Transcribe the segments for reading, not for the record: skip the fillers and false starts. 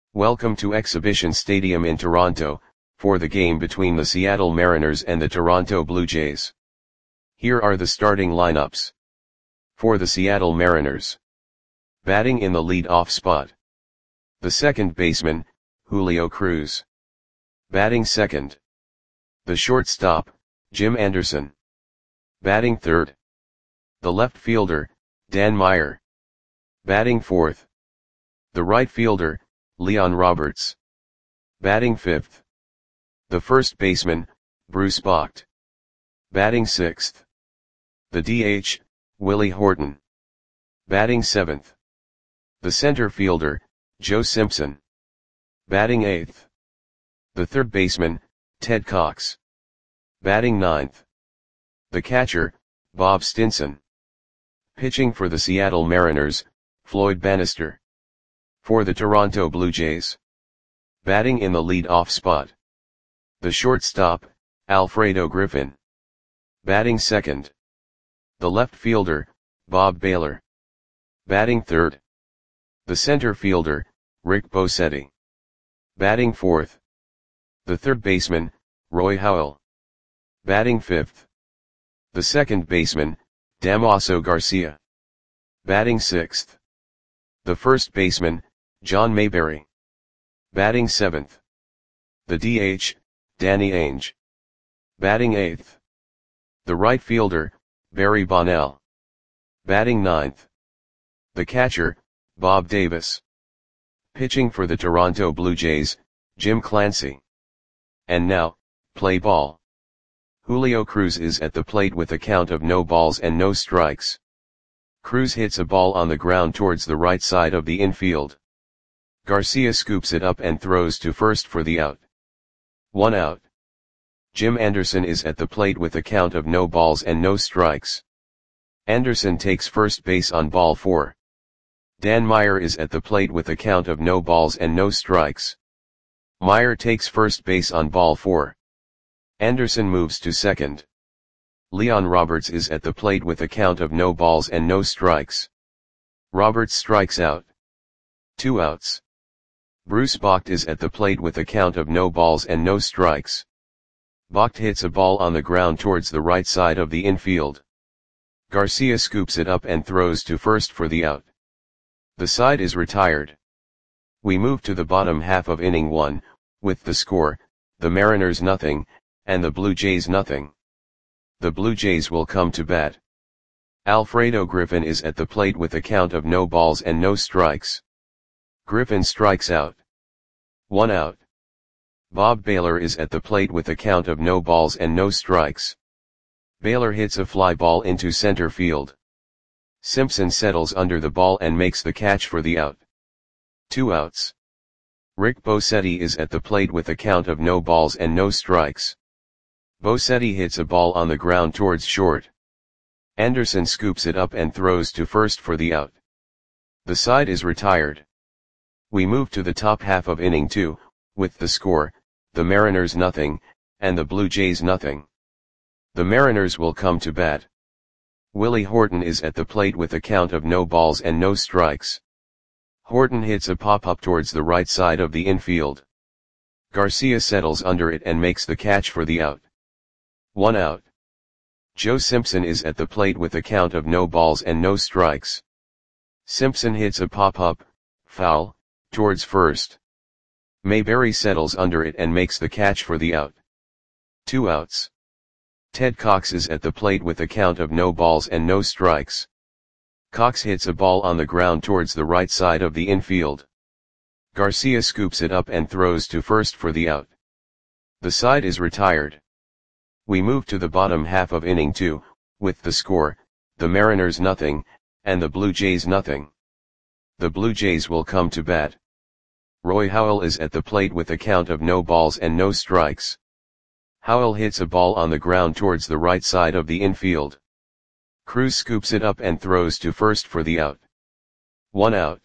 Welcome to Exhibition Stadium in Toronto, for the game between the Seattle Mariners and the Toronto Blue Jays. Here are the starting lineups. For the Seattle Mariners. Batting in the lead-off spot. The second baseman, Julio Cruz. Batting second. The shortstop, Jim Anderson. Batting third. The left fielder, Dan Meyer. Batting fourth. The right fielder, Leon Roberts. Batting fifth. The first baseman, Bruce Bocht. Batting sixth. The DH, Willie Horton. Batting seventh. The center fielder, Joe Simpson. Batting eighth. The third baseman, Ted Cox. Batting ninth. The catcher, Bob Stinson. Pitching for the Seattle Mariners, Floyd Bannister. For the Toronto Blue Jays. Batting in the lead-off spot. The shortstop, Alfredo Griffin. Batting second. The left fielder, Bob Baylor. Batting third. The center fielder, Rick Bosetti. Batting fourth. The third baseman, Roy Howell. Batting fifth. The second baseman, Damaso Garcia. Batting sixth. The first baseman, John Mayberry. Batting seventh. The DH, Danny Ainge. Batting eighth. The right fielder, Barry Bonnell. Batting ninth. The catcher, Bob Davis. Pitching for the Toronto Blue Jays, Jim Clancy. And now, play ball. Julio Cruz is at the plate with a count of no balls and no strikes. Cruz hits a ball on the ground towards the right side of the infield. Garcia scoops it up and throws to first for the out. 1 out. Jim Anderson is at the plate with a count of no balls and no strikes. Anderson takes first base on ball 4. Dan Meyer is at the plate with a count of no balls and no strikes. Meyer takes first base on ball 4. Anderson moves to second. Leon Roberts is at the plate with a count of no balls and no strikes. Roberts strikes out. 2 outs. Bruce Bocht is at the plate with a count of no balls and no strikes. Bocht hits a ball on the ground towards the right side of the infield. Garcia scoops it up and throws to first for the out. The side is retired. We move to the bottom half of inning 1, with the score, the Mariners nothing, and the Blue Jays nothing. The Blue Jays will come to bat. Alfredo Griffin is at the plate with a count of no balls and no strikes. Griffin strikes out. 1 out. Bob Baylor is at the plate with a count of no balls and no strikes. Baylor hits a fly ball into center field. Simpson settles under the ball and makes the catch for the out. 2 outs. Rick Bosetti is at the plate with a count of no balls and no strikes. Bosetti hits a ball on the ground towards short. Anderson scoops it up and throws to first for the out. The side is retired. We move to the top half of inning 2, with the score, the Mariners nothing, and the Blue Jays nothing. The Mariners will come to bat. Willie Horton is at the plate with a count of no balls and no strikes. Horton hits a pop-up towards the right side of the infield. Garcia settles under it and makes the catch for the out. 1 out. Joe Simpson is at the plate with a count of no balls and no strikes. Simpson hits a pop-up, foul, towards first. Mayberry settles under it and makes the catch for the out. 2 outs. Ted Cox is at the plate with a count of no balls and no strikes. Cox hits a ball on the ground towards the right side of the infield. Garcia scoops it up and throws to first for the out. The side is retired. We move to the bottom half of inning 2, with the score, the Mariners nothing, and the Blue Jays nothing. The Blue Jays will come to bat. Roy Howell is at the plate with a count of no balls and no strikes. Howell hits a ball on the ground towards the right side of the infield. Cruz scoops it up and throws to first for the out. 1 out.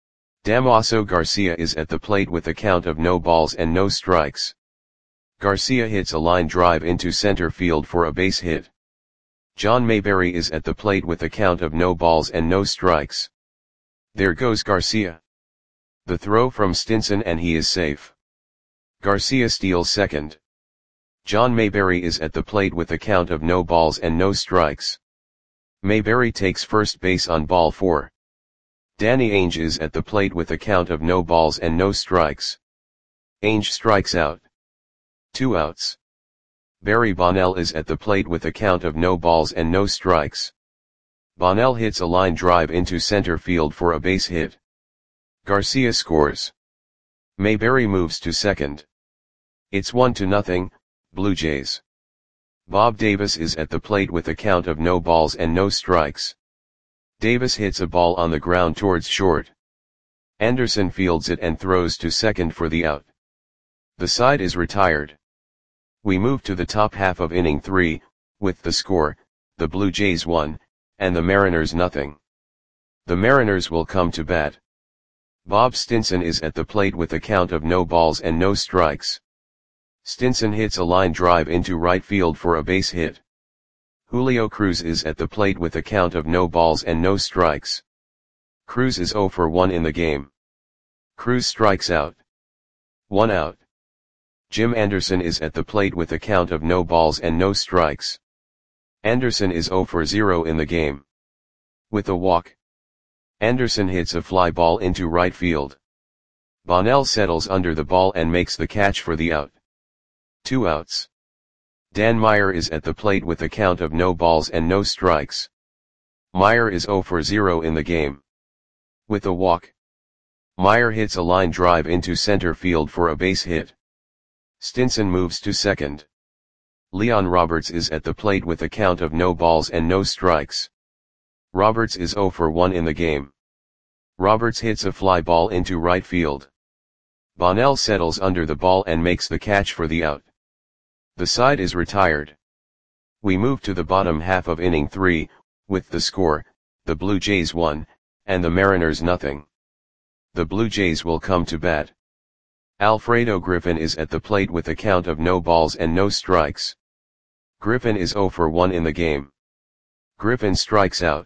Damaso Garcia is at the plate with a count of no balls and no strikes. Garcia hits a line drive into center field for a base hit. John Mayberry is at the plate with a count of no balls and no strikes. There goes Garcia. The throw from Stinson and he is safe. Garcia steals second. John Mayberry is at the plate with a count of no balls and no strikes. Mayberry takes first base on ball 4. Danny Ainge is at the plate with a count of no balls and no strikes. Ainge strikes out. 2 outs. Barry Bonnell is at the plate with a count of no balls and no strikes. Bonnell hits a line drive into center field for a base hit. Garcia scores. Mayberry moves to second. It's 1-0, Blue Jays. Bob Davis is at the plate with a count of no balls and no strikes. Davis hits a ball on the ground towards short. Anderson fields it and throws to second for the out. The side is retired. We move to the top half of inning 3, with the score, the Blue Jays 1, and the Mariners 0. The Mariners will come to bat. Bob Stinson is at the plate with a count of no balls and no strikes. Stinson hits a line drive into right field for a base hit. Julio Cruz is at the plate with a count of no balls and no strikes. Cruz is 0 for 1 in the game. Cruz strikes out. 1 out. Jim Anderson is at the plate with a count of no balls and no strikes. Anderson is 0 for 0 in the game. With a walk. Anderson hits a fly ball into right field. Bonnell settles under the ball and makes the catch for the out. 2 outs. Dan Meyer is at the plate with a count of no balls and no strikes. Meyer is 0 for 0 in the game. With a walk. Meyer hits a line drive into center field for a base hit. Stinson moves to second. Leon Roberts is at the plate with a count of no balls and no strikes. Roberts is 0 for 1 in the game. Roberts hits a fly ball into right field. Bonnell settles under the ball and makes the catch for the out. The side is retired. We move to the bottom half of inning 3, with the score, the Blue Jays 1, and the Mariners 0. The Blue Jays will come to bat. Alfredo Griffin is at the plate with a count of no balls and no strikes. Griffin is 0 for 1 in the game. Griffin strikes out.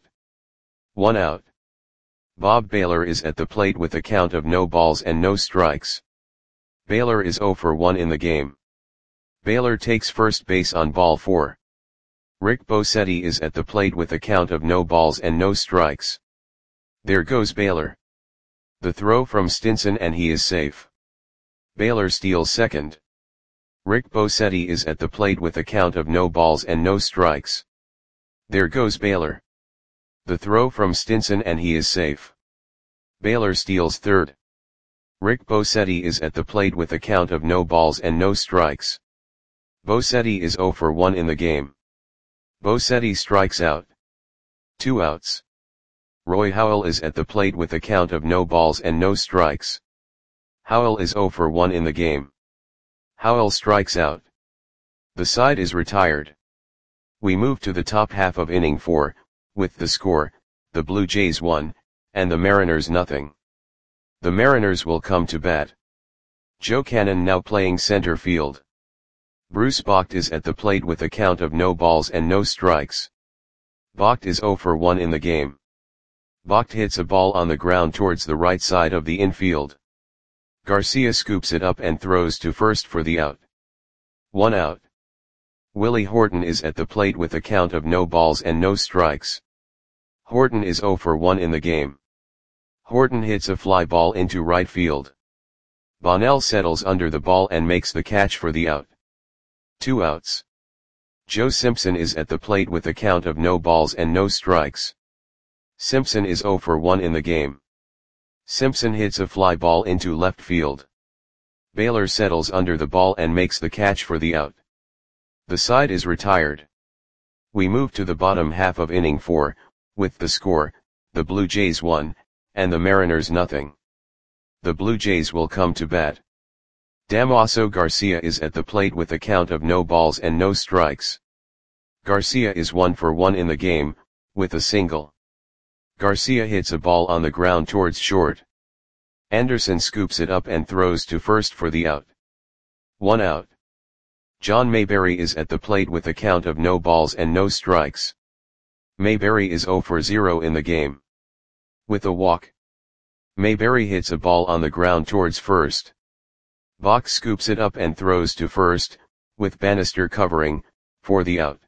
1 out. Bob Baylor is at the plate with a count of no balls and no strikes. Baylor is 0 for 1 in the game. Baylor takes first base on ball 4. Rick Bosetti is at the plate with a count of no balls and no strikes. There goes Baylor. The throw from Stinson and he is safe. Baylor steals second. Rick Bosetti is at the plate with a count of no balls and no strikes. There goes Baylor. The throw from Stinson and he is safe. Baylor steals third. Rick Bosetti is at the plate with a count of no balls and no strikes. Bosetti is 0 for 1 in the game. Bosetti strikes out. 2 outs. Roy Howell is at the plate with a count of no balls and no strikes. Howell is 0 for 1 in the game. Howell strikes out. The side is retired. We move to the top half of inning 4, with the score, the Blue Jays 1, and the Mariners 0. The Mariners will come to bat. Joe Cannon now playing center field. Bruce Bocht is at the plate with a count of no balls and no strikes. Bocht is 0 for 1 in the game. Bocht hits a ball on the ground towards the right side of the infield. Garcia scoops it up and throws to first for the out. 1 out. Willie Horton is at the plate with a count of no balls and no strikes. Horton is 0 for 1 in the game. Horton hits a fly ball into right field. Bonnell settles under the ball and makes the catch for the out. 2 outs. Joe Simpson is at the plate with a count of no balls and no strikes. Simpson is 0 for 1 in the game. Simpson hits a fly ball into left field. Baylor settles under the ball and makes the catch for the out. The side is retired. We move to the bottom half of inning 4, with the score, the Blue Jays 1, and the Mariners 0. The Blue Jays will come to bat. Damaso Garcia is at the plate with a count of no balls and no strikes. Garcia is 1 for 1 in the game, with a single. Garcia hits a ball on the ground towards short. Anderson scoops it up and throws to first for the out. 1 out. John Mayberry is at the plate with a count of no balls and no strikes. Mayberry is 0 for 0 in the game. With a walk. Mayberry hits a ball on the ground towards first. Bach scoops it up and throws to first, with Bannister covering, for the out.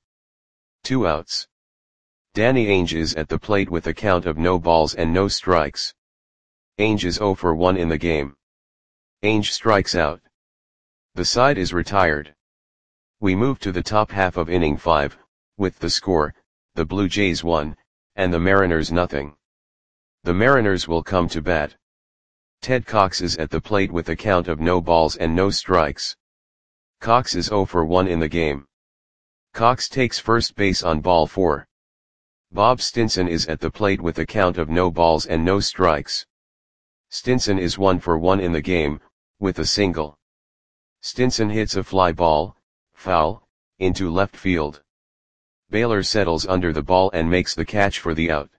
2 outs. Danny Ainge is at the plate with a count of no balls and no strikes. Ainge is 0 for 1 in the game. Ainge strikes out. The side is retired. We move to the top half of inning 5, with the score, the Blue Jays 1, and the Mariners nothing. The Mariners will come to bat. Ted Cox is at the plate with a count of no balls and no strikes. Cox is 0 for 1 in the game. Cox takes first base on ball 4. Bob Stinson is at the plate with a count of no balls and no strikes. Stinson is 1 for 1 in the game, with a single. Stinson hits a fly ball, foul, into left field. Baylor settles under the ball and makes the catch for the out.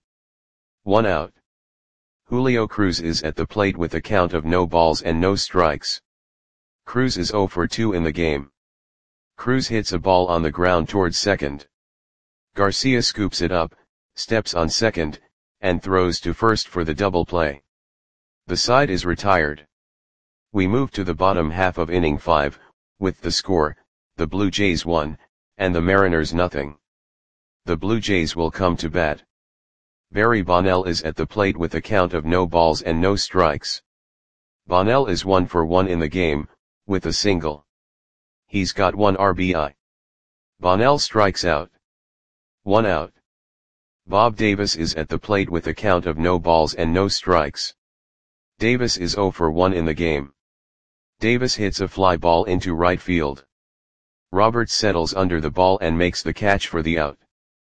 1 out. Julio Cruz is at the plate with a count of no balls and no strikes. Cruz is 0 for 2 in the game. Cruz hits a ball on the ground towards second. Garcia scoops it up, steps on second, and throws to first for the double play. The side is retired. We move to the bottom half of inning 5, with the score, the Blue Jays 1, and the Mariners nothing. The Blue Jays will come to bat. Barry Bonnell is at the plate with a count of no balls and no strikes. Bonnell is 1 for 1 in the game, with a single. He's got 1 RBI. Bonnell strikes out. 1 out. Bob Davis is at the plate with a count of no balls and no strikes. Davis is 0 for 1 in the game. Davis hits a fly ball into right field. Roberts settles under the ball and makes the catch for the out.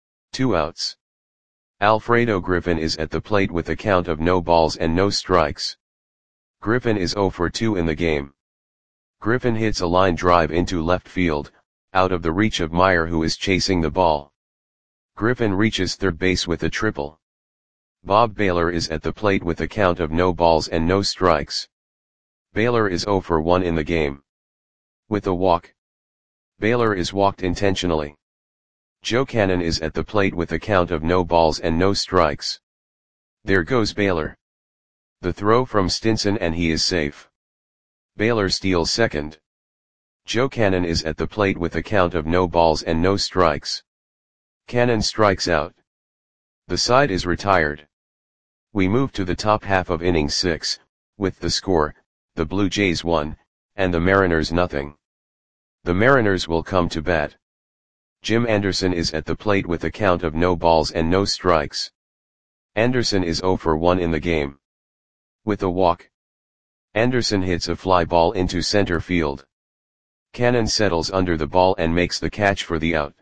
2 outs. Alfredo Griffin is at the plate with a count of no balls and no strikes. Griffin is 0 for 2 in the game. Griffin hits a line drive into left field, out of the reach of Meyer, who is chasing the ball. Griffin reaches third base with a triple. Bob Baylor is at the plate with a count of no balls and no strikes. Baylor is 0 for 1 in the game. With a walk. Baylor is walked intentionally. Joe Cannon is at the plate with a count of no balls and no strikes. There goes Baylor. The throw from Stinson and he is safe. Baylor steals second. Joe Cannon is at the plate with a count of no balls and no strikes. Cannon strikes out. The side is retired. We move to the top half of inning 6, with the score, the Blue Jays 1, and the Mariners nothing. The Mariners will come to bat. Jim Anderson is at the plate with a count of no balls and no strikes. Anderson is 0 for 1 in the game. With a walk. Anderson hits a fly ball into center field. Cannon settles under the ball and makes the catch for the out.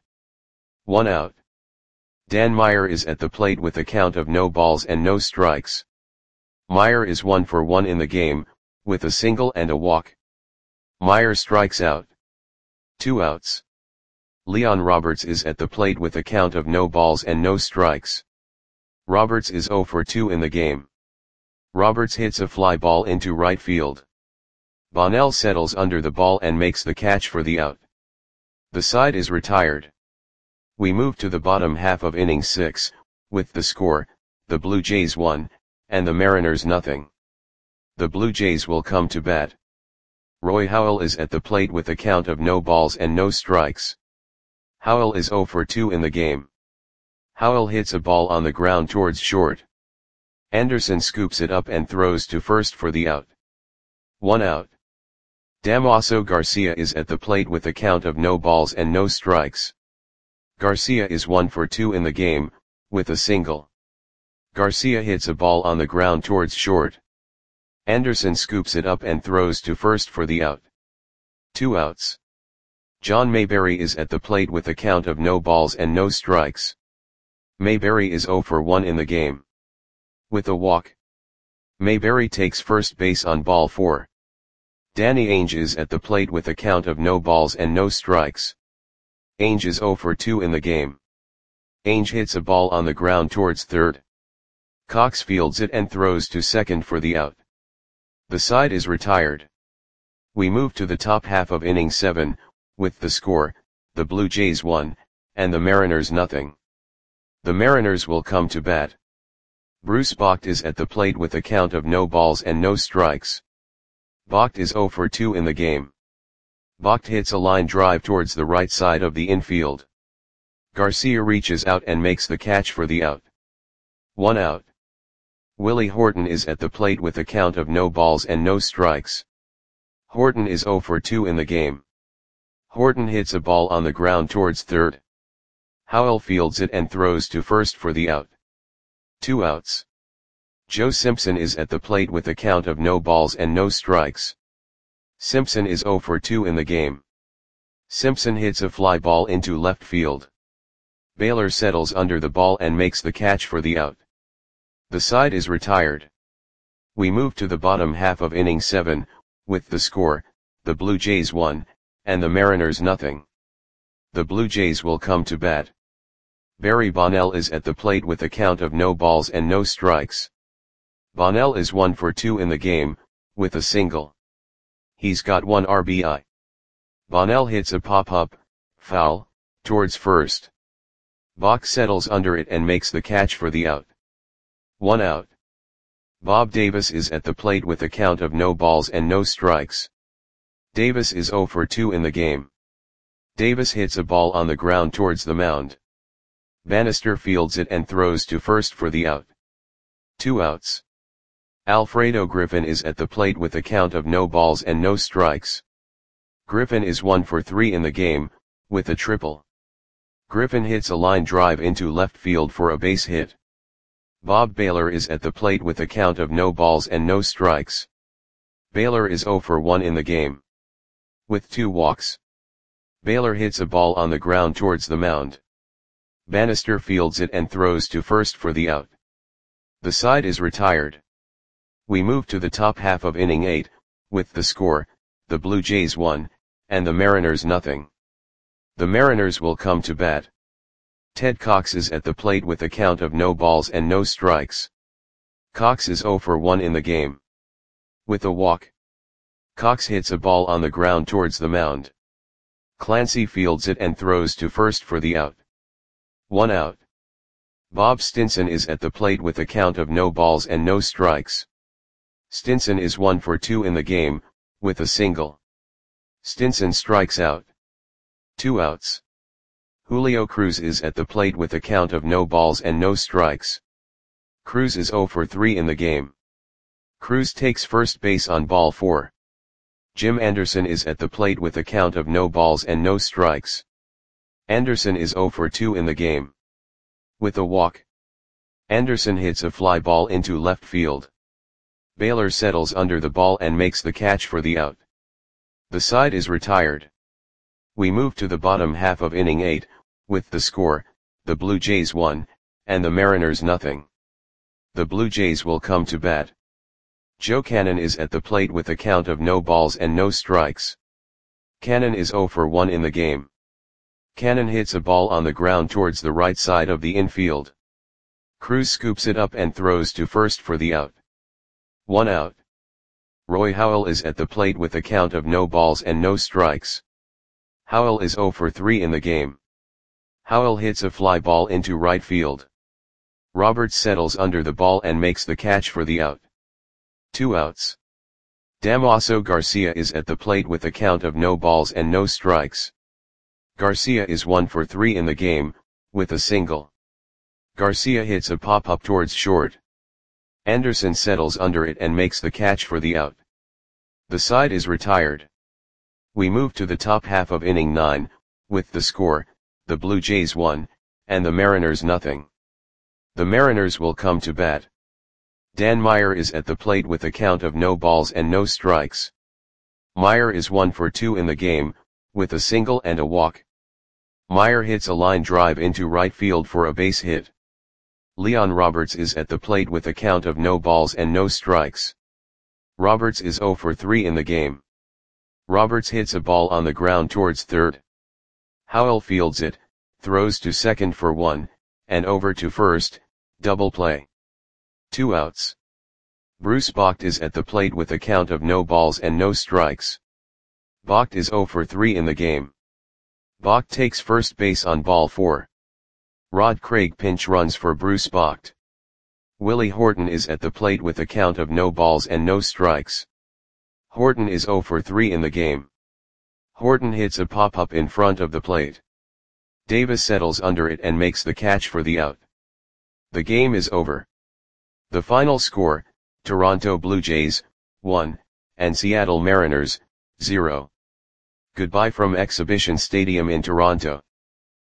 1 out. Dan Meyer is at the plate with a count of no balls and no strikes. Meyer is 1 for 1 in the game, with a single and a walk. Meyer strikes out. 2 outs. Leon Roberts is at the plate with a count of no balls and no strikes. Roberts is 0 for 2 in the game. Roberts hits a fly ball into right field. Bonnell settles under the ball and makes the catch for the out. The side is retired. We move to the bottom half of inning 6, with the score, the Blue Jays 1, and the Mariners nothing. The Blue Jays will come to bat. Roy Howell is at the plate with a count of no balls and no strikes. Howell is 0 for 2 in the game. Howell hits a ball on the ground towards short. Anderson scoops it up and throws to first for the out. 1 out. Damaso Garcia is at the plate with a count of no balls and no strikes. Garcia is 1 for 2 in the game, with a single. Garcia hits a ball on the ground towards short. Anderson scoops it up and throws to first for the out. 2 outs. John Mayberry is at the plate with a count of no balls and no strikes. Mayberry is 0 for 1 in the game. With a walk. Mayberry takes first base on ball 4. Danny Ainge is at the plate with a count of no balls and no strikes. Ainge is 0 for 2 in the game. Ainge hits a ball on the ground towards third. Cox fields it and throws to second for the out. The side is retired. We move to the top half of inning 7, with the score, the Blue Jays 1, and the Mariners nothing. The Mariners will come to bat. Bruce Bocht is at the plate with a count of no balls and no strikes. Bocht is 0 for 2 in the game. Bocht hits a line drive towards the right side of the infield. Garcia reaches out and makes the catch for the out. 1 out. Willie Horton is at the plate with a count of no balls and no strikes. Horton is 0 for 2 in the game. Horton hits a ball on the ground towards third. Howell fields it and throws to first for the out. 2 outs. Joe Simpson is at the plate with a count of no balls and no strikes. Simpson is 0 for 2 in the game. Simpson hits a fly ball into left field. Baylor settles under the ball and makes the catch for the out. The side is retired. We move to the bottom half of inning 7, with the score, the Blue Jays 1, and the Mariners nothing. The Blue Jays will come to bat. Barry Bonnell is at the plate with a count of no balls and no strikes. Bonnell is 1 for 2 in the game, with a single. He's got 1 RBI. Bonnell hits a pop-up, foul, towards first. Bocht settles under it and makes the catch for the out. 1 out. Bob Davis is at the plate with a count of no balls and no strikes. Davis is 0 for 2 in the game. Davis hits a ball on the ground towards the mound. Bannister fields it and throws to first for the out. 2 outs. Alfredo Griffin is at the plate with a count of no balls and no strikes. Griffin is 1 for 3 in the game, with a triple. Griffin hits a line drive into left field for a base hit. Bob Baylor is at the plate with a count of no balls and no strikes. Baylor is 0 for 1 in the game. With 2 walks. Baylor hits a ball on the ground towards the mound. Bannister fields it and throws to first for the out. The side is retired. We move to the top half of inning 8, with the score, the Blue Jays 1, and the Mariners nothing. The Mariners will come to bat. Ted Cox is at the plate with a count of no balls and no strikes. Cox is 0 for 1 in the game. With a walk. Cox hits a ball on the ground towards the mound. Clancy fields it and throws to first for the out. 1 out. Bob Stinson is at the plate with a count of no balls and no strikes. Stinson is 1 for 2 in the game, with a single. Stinson strikes out. 2 outs. Julio Cruz is at the plate with a count of no balls and no strikes. Cruz is 0 for 3 in the game. Cruz takes first base on ball 4. Jim Anderson is at the plate with a count of no balls and no strikes. Anderson is 0 for 2 in the game. With a walk. Anderson hits a fly ball into left field. Baylor settles under the ball and makes the catch for the out. The side is retired. We move to the bottom half of inning 8, with the score, the Blue Jays 1, and the Mariners nothing. The Blue Jays will come to bat. Joe Cannon is at the plate with a count of no balls and no strikes. Cannon is 0 for 1 in the game. Cannon hits a ball on the ground towards the right side of the infield. Cruz scoops it up and throws to first for the out. 1 out. Roy Howell is at the plate with a count of no balls and no strikes. Howell is 0 for 3 in the game. Howell hits a fly ball into right field. Roberts settles under the ball and makes the catch for the out. 2 outs. Damaso Garcia is at the plate with a count of no balls and no strikes. Garcia is 1 for 3 in the game, with a single. Garcia hits a pop-up towards short. Anderson settles under it and makes the catch for the out. The side is retired. We move to the top half of inning 9, with the score, the Blue Jays 1, and the Mariners nothing. The Mariners will come to bat. Dan Meyer is at the plate with a count of no balls and no strikes. Meyer is 1 for 2 in the game, with a single and a walk. Meyer hits a line drive into right field for a base hit. Leon Roberts is at the plate with a count of no balls and no strikes. Roberts is 0 for 3 in the game. Roberts hits a ball on the ground towards third. Howell fields it, throws to second for 1, and over to first, double play. 2 outs. Bruce Bocht is at the plate with a count of no balls and no strikes. Bocht is 0 for 3 in the game. Bocht takes first base on ball 4. Rod Craig pinch runs for Bruce Bocht. Willie Horton is at the plate with a count of no balls and no strikes. Horton is 0 for 3 in the game. Horton hits a pop-up in front of the plate. Davis settles under it and makes the catch for the out. The game is over. The final score, Toronto Blue Jays, 1, and Seattle Mariners, 0. Goodbye from Exhibition Stadium in Toronto.